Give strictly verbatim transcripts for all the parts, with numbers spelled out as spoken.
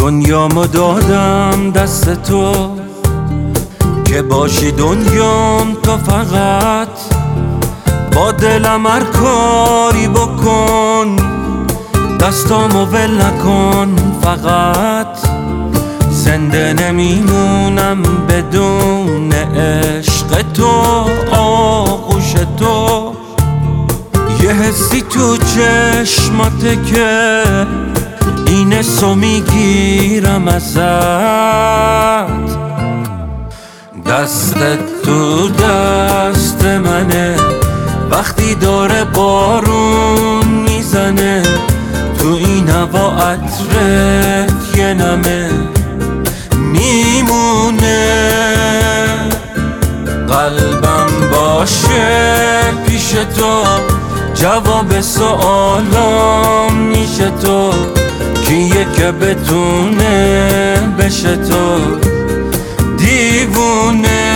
دنیامو دادم دست تو که باشی دنیام تو فقط. با دلم هر کاری بکن، دستامو ول نکن فقط. زنده نمیمونم بدون عشق تو، آغوش تو. یه حسی تو چشماته که این حسو میگیرم ازت. دستت تو دست منه وقتی داره بارون میزنه. تو این هوا عطرت یه نمه میمونه. قلبم باشه پیش تو، جواب سوالام میشه تو. کیه که بتونه بشه تو دیوونه.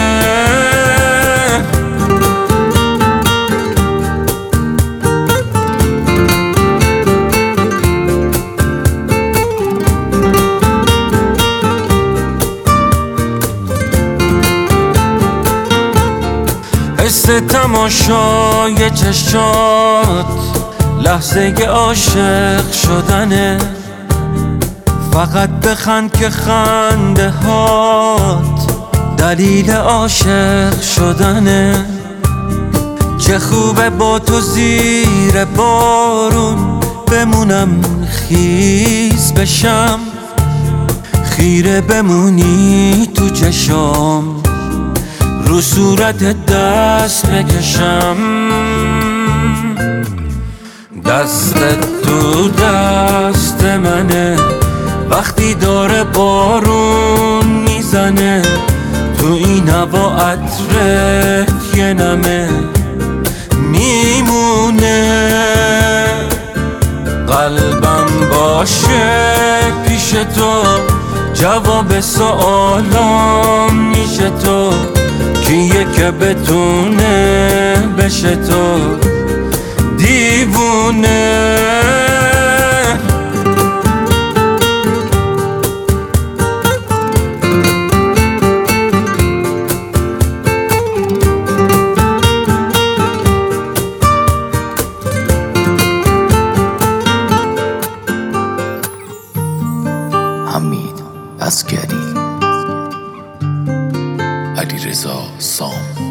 حس تماشای چشات لحظه عاشق شدنه. فقط بخند که خنده هات دلیل عاشق شدنه. چه خوبه با تو زیر بارون بمونم خیس بشم. خیره بمونی تو چشام، رو صورت دست بکشم. دستت تو دست منه وقتی داره بارون میزنه. تو این هوا عطرت یه نمه میمونه. قلبم باشه پیش تو، جواب سوالام میشه تو. کیه که بتونه بشه تو دیوونه. حمید عسگری، علیرضا سام.